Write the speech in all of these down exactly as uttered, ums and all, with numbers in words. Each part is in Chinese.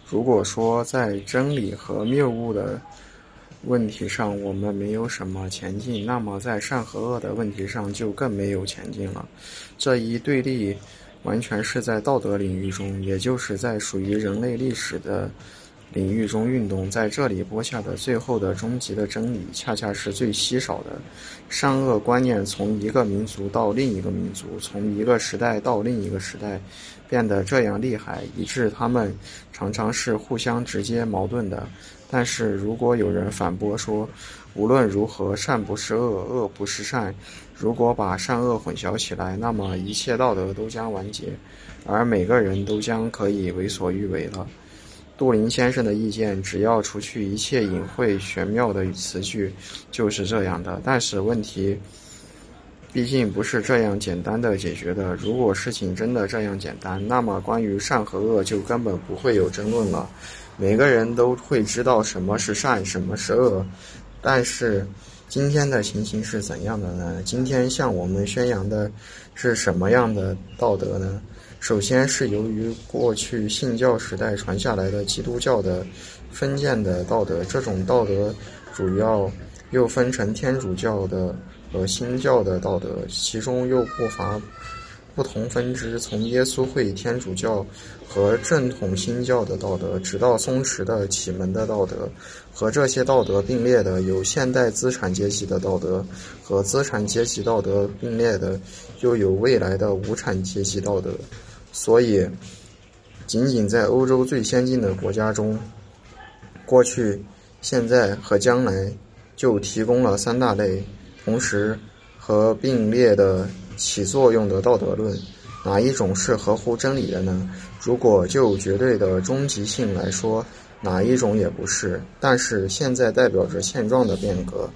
如果说在真理和谬误的问题上我们没有什么前进，那么在善和恶的问题上就更没有前进了。这一对立完全是在道德领域中，也就是在属于人类历史的领域中运动。在这里播下的最后的终极的真理，恰恰是最稀少的。善恶观念从一个民族到另一个民族，从一个时代到另一个时代，变得这样厉害，以致他们常常是互相直接矛盾的。但是如果有人反驳说，无论如何，善不是恶，恶不是善，如果把善恶混淆起来，那么一切道德都将完结，而每个人都将可以为所欲为了。杜林先生的意见，只要除去一切隐晦玄妙的词句，就是这样的。但是问题毕竟不是这样简单的解决的。如果事情真的这样简单，那么关于善和恶就根本不会有争论了。每个人都会知道什么是善，什么是恶。但是今天的情形是怎样的呢？今天向我们宣扬的是什么样的道德呢？首先是由于过去信教时代传下来的基督教的封建的道德，这种道德主要又分成天主教的和新教的道德，其中又不乏不同分支，从耶稣会天主教和正统新教的道德，直到松弛的启蒙的道德。和这些道德并列的有现代资产阶级的道德，和资产阶级道德并列的又有未来的无产阶级道德。所以仅仅在欧洲最先进的国家中，过去、现在和将来就提供了三大类同时和并列的起作用的道德论。哪一种是合乎真理的呢？如果就绝对的终极性来说，哪一种也不是。但是现在代表着现状的变革，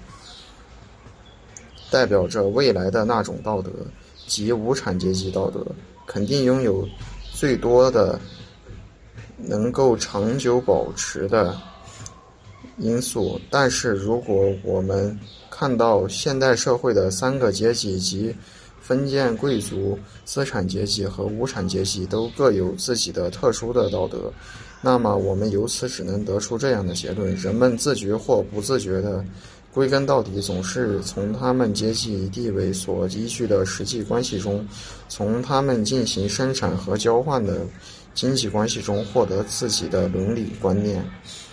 代表着未来的那种道德，即无产阶级道德，肯定拥有最多的能够长久保持的因素。但是如果我们看到现代社会的三个阶级，即封建贵族、资产阶级和无产阶级都各有自己的特殊的道德，那么我们由此只能得出这样的结论：人们自觉或不自觉的，归根到底总是从他们阶级地位所依据的实际关系中，从他们进行生产和交换的经济关系中获得自己的伦理观念。